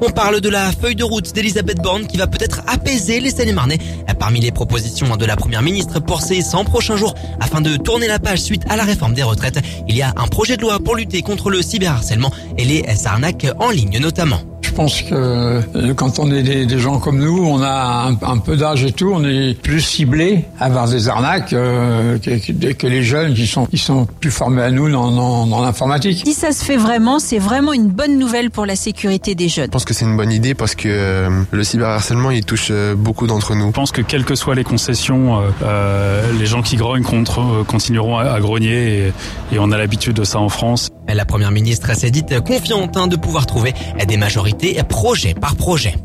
On parle de la feuille de route d'Elisabeth Borne qui va peut-être apaiser les Seine-et-Marnais. Parmi les propositions de la première ministre pour ces 100 prochains jours, afin de tourner la page suite à la réforme des retraites, il y a un projet de loi pour lutter contre le cyberharcèlement et les arnaques en ligne notamment. Je pense que quand on est des gens comme nous, on a un peu d'âge et tout, on est plus ciblés à avoir des arnaques que les jeunes qui sont plus formés à nous dans l'informatique. Si ça se fait vraiment, c'est vraiment une bonne nouvelle pour la sécurité des jeunes. Je pense que c'est une bonne idée parce que le cyberharcèlement, il touche beaucoup d'entre nous. Je pense que quelles que soient les concessions, les gens qui grognent continueront à grogner et on a l'habitude de ça en France. La première ministre s'est dite confiante de pouvoir trouver des majorités projet par projet.